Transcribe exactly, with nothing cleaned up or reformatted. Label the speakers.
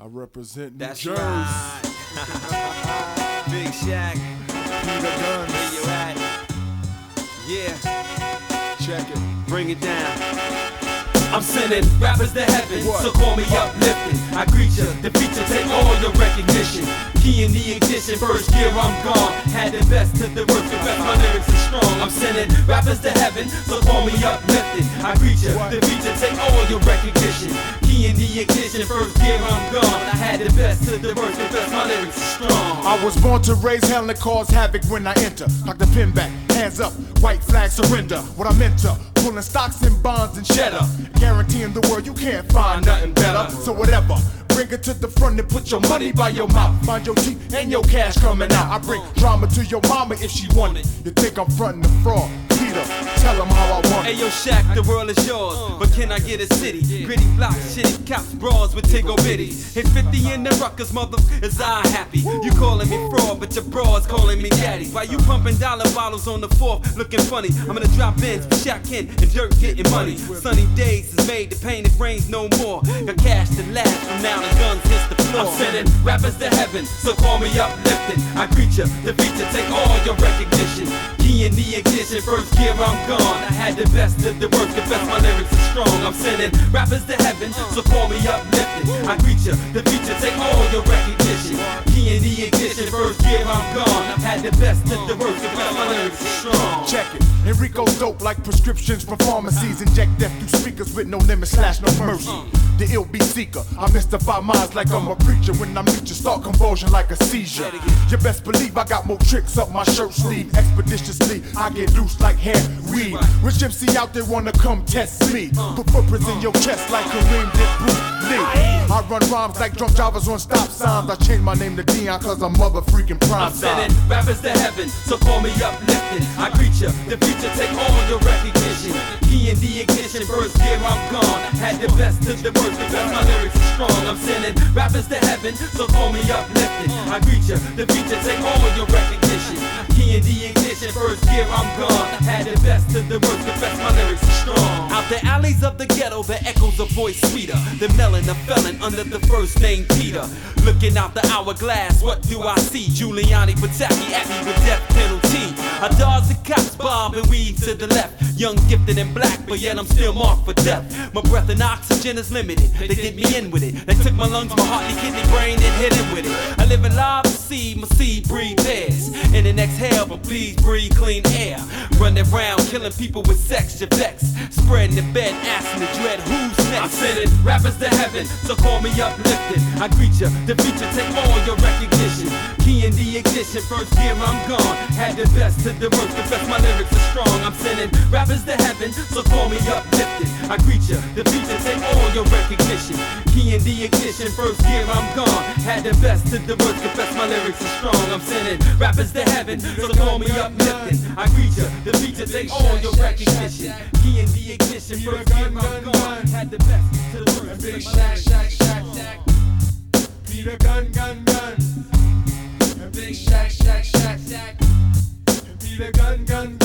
Speaker 1: I represent New
Speaker 2: That's
Speaker 1: Jersey.
Speaker 2: right. Big Shaq.
Speaker 1: Peter Guns.
Speaker 2: Where you at? Yeah.
Speaker 1: Check it.
Speaker 2: Bring it down. I'm sending rappers to heaven,
Speaker 1: What?
Speaker 2: so call me uplifting. I greet ya, defeat ya, take all your recognition. Key in the ignition, first gear I'm gone. Had the best to the worst, the best, my lyrics are strong. I'm sending rappers to heaven, so call me uplifting. I greet ya,
Speaker 1: What?
Speaker 2: defeat ya, take all your recognition. Key in the ignition, first gear I'm gone. I had the best to the worst, the best, my lyrics are strong.
Speaker 1: I was born to raise hell and cause havoc when I enter. Like the pin back, hands up, white flag surrender. What I'm into, pulling stocks and bonds and cheddar. Guaranteeing the world you can't find nothing better. So whatever, bring it to the front and put your money by your mouth. Find your teeth and your cash coming out. I bring drama to your mama if she want it. You think I'm frontin' the fraud? Peter, tell them how I want it.
Speaker 2: Hey yo Shaq, the world is yours, but can I get a city? Gritty blocks, shitty cops, bras with tiggle bitties. Hit fifty in the ruckers, mother, is I happy? You calling me fraud, but your bras calling me daddy. Why you pumping dollar bottles on the fourth, looking funny? I'm gonna drop in, Shaq in, and dirt getting money. Sunny days is made, the pain it rains no more. Got cash to last from now, the guns hits the floor. I'm sending rappers to heaven, so call me uplifting. I greet ya, defeat ya, take all your recognition. Key in the ignition, first gear I'm gone. I had the best of the worst, the best, my lyrics are strong. I'm sending rappers to heaven, so call me uplifting. I greet ya, defeat ya, take all your recognition. Key in the ignition, first gear I'm gone. I had the best of the worst, the best, my lyrics are strong.
Speaker 1: Check it. Enrico's dope like prescriptions from pharmacies. Inject death through speakers with no limit slash no mercy. The ill beat seeker, I mystify minds like I'm a preacher. When I meet you, start convulsion like a seizure. You best believe I got more tricks up my shirt sleeve. Expeditiously, I get loose like hair weed. Which M C out there wanna come test me? Put footprints in your chest like Kareem did Bruce Lee. I run rhymes like drunk drivers on stop signs. I changed my name to Dion cause I'm mother freaking prime.
Speaker 2: I'm sending rappers to heaven, so call me uplifting. I greet ya, defeat ya, take all your recognition. Key in the ignition, first gear I'm gone. Had the best to the worst, the best, my lyrics are strong. I'm sending rappers to heaven, so call me uplifting. I greet ya, defeat ya, take all your recognition. Key in the ignition, first gear I'm gone. Had the best to the worst, the best, my lyrics are strong. Out the alleys of the ghetto, the echoes of voice sweeter. The melon, a felon under the first name Peter. Looking out the hourglass, what do I see? Giuliani Pataki at me with death penalty. I dodge the cops, bomb and weave to the left. Young, gifted, and black, but yet I'm still marked for death. My breath and oxygen is limited. They did me in with it. They took my lungs, my heart, and kidney, brain, and hit it with it. I live in love, see my seed breathe theirs. In an exhale, but please breathe clean air. Running around, killing people with sex, your vex. Spreading the bed, asking the dread, who's next? I'm sending rappers to heaven, so call me uplifting. I greet ya, defeat ya, take all your recognition. Key in the ignition, first gear I'm gone. Had the best to the worst, the best, my lyrics are strong. I'm sending rappers to heaven, so call me uplifting. I greet ya, defeat ya, take all your recognition. Key in the ignition, first gear I'm gone. Had the best to the worst, the best, my lyrics are strong. I'm sending rappers to heaven, so call me uplifting. I greet ya, defeat ya, take all your recognition. Key in the ignition, first gear I'm gone. Had the best to the worst, the best, my lyrics are strong.
Speaker 1: Peter Gun Gun Gun.
Speaker 2: Big Shaq, Shaq, Shaq, Shaq.
Speaker 1: Peter Gun Gun Gun.